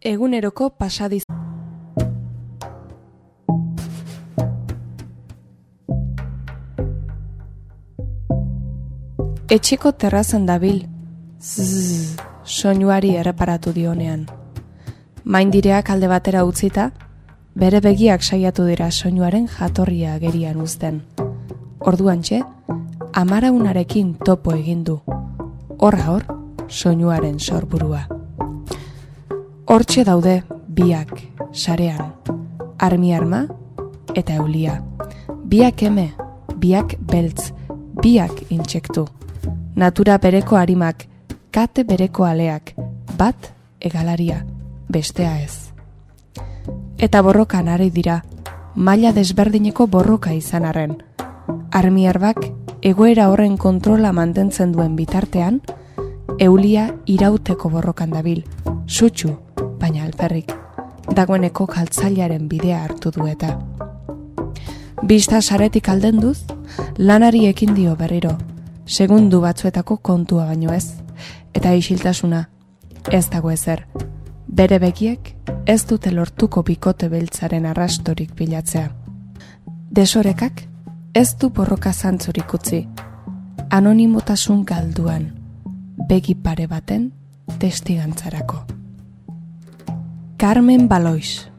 Eguneroko pasadiz. Etxeko terrazan dabil, soinuari erreparatu dionean. Maindireak alde batera utzita, bere begiak saiatu dira soinuaren jatorria agerian uzten. Orduantxe, amaraunarekin topo egin du. Hor, soinuaren sorburua. Hortxe daude biak, sarean, armi-arma eta eulia. Biak eme, biak beltz, biak intsektu. Natura bereko arimak, kate bereko aleak, bat egalaria, bestea ez. Eta borrokan ari dira, maila desberdineko borroka izan arren. Armiarbak egoera horren kontrola mantentzen duen bitartean, eulia irauteko borrokan dabil, sutsu, baina alferrik, dagoeneko galtzailaren bidea hartu du eta. Bista saretik aldenduz, lanari ekin dio berriro, segundu batzuetako kontua baino ez, eta isiltasuna, ez dago ezer. Bere begiek ez dute lortuko bikote beltzaren arrastorik bilatzea. Desorekak ez du borroka zantzurik utzi, anonimotasun galduan, begi pare baten testigantzarako. Carmen Balois.